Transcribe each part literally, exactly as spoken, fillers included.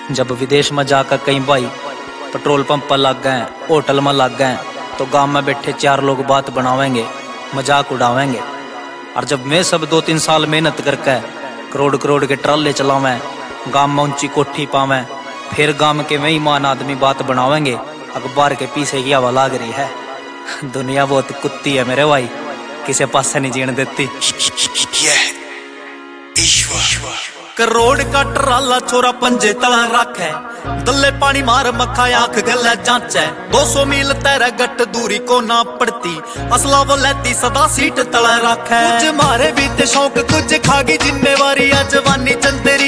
जब विदेश में जाकर कई भाई पेट्रोल पंप पर लग गए, होटल में लग गए, तो गांव में बैठे चार लोग बात बनावेंगे, मजाक उड़ावेंगे। और जब मैं सब दो तीन साल मेहनत करके करोड़ करोड़ के ट्राले चलावें, गांव में ऊंची कोठी पावें, फिर गांव के मेहमान आदमी बात बनावेंगे, अखबार के पीछे की हवा लाग रही है। दुनिया बहुत कुत्ती है मेरे भाई, किसे पास नहीं जीने देती। करोड़ का ट्राला छोरा पंजे तला रखे, दल्ले पानी मार मक्खा आंख गले जांचे। दो सौ मील तेरे गट दूरी को ना पड़ती, असला वो लेती सदा सीट तला रखे। कुछ मारे भी ते शौक, कुछ खागी जिम्मेवारी, जवानी चंदरी।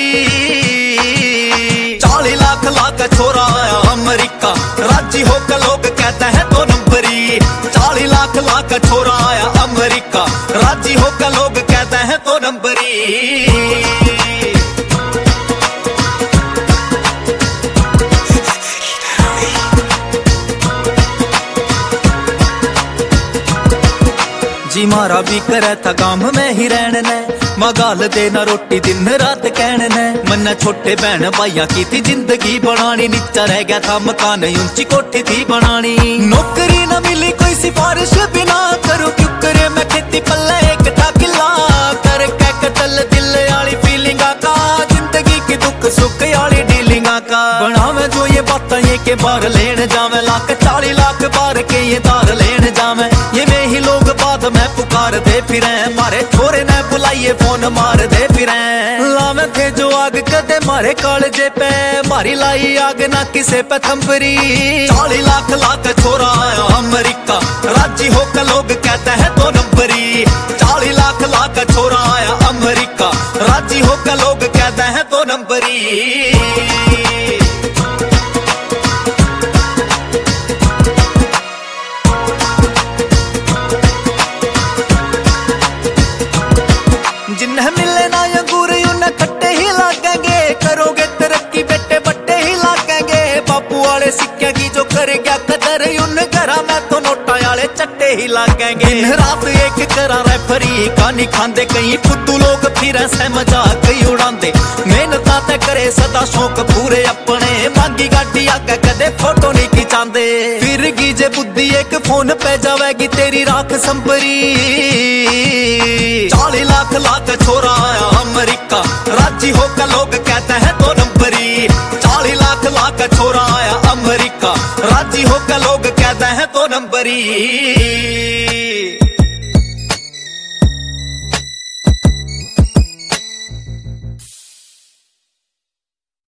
चाली लाख लाख छोरा आया अमेरिका, राजी होकर लोग कहते हैं दो नंबरी। चाली लाख लाख छोरा आया अमेरिका, राजी होकर लोग कहते हैं दो नंबरी। जी मारा भी करे था गांव में ही रहने ने, मगाल देना रोटी दिन रात कहने ने। मन्ना छोटे बहन भाइया की थी जिंदगी बनानी, नीचा रह गया था मकान ऊंची कोठी थी बनानी। नौकरी न मिली कोई सिफारिश भी ना करूं, क्यों करे मैं खेती पल्ले एक था किला कर के कतल दिल वाली फीलिंगा का, जिंदगी की दुख सुख वाली डीलिंगा का। बनावे जो ये बातें ये के बार लेने जावे, लाख चाली लाख बार के ये दार लेने जावे। ये में ही लोग बाद में पुकार दे फिरे, मारे छोरे ने बुलाइए फोन मार दे फिरे। लावे थे जो आग कदे मारे कालजे पे, मारी लाई आग ना किसे पे थंपरी। चाली लाख लाख छोरा आया अमेरिका, राजी होकर लोग कहते हैं दो नंबरी। चाली लाख लाख छोरा आया अमेरिका, राजी होकर लोग कहते हैं दो नंबरी। जिन्हें मिले ना अंगूर उन्हें खट्टे ही लागेंगे, करोगे तरक्की बेटे बट्टे ही लागेंगे। बापू वाले सिक्के की जो करे क्या कदर, उन घरा में तो नोटा वाले चट्टे ही लागेंगे। दिन रात एक करा रेफरी कहानी खांदे, कहीं फुद्दू लोग फिर से मजाक ही उड़ांदे। मेहनत ते करे सदा शौक पूरे अपने, मांगी गाड़ी आगे कदे फोटो नहीं खिंचांदे। फिर की जे बुद्धि एक फोन पे जावेगी तेरी राख संपरी। चाली लाख लाख छोरा आया अमेरिका, राजी होकर लोग कहते हैं दो नंबरी। चाली लाख लाख छोरा आया अमेरिका, राजी होकर लोग कहते हैं दो नंबरी।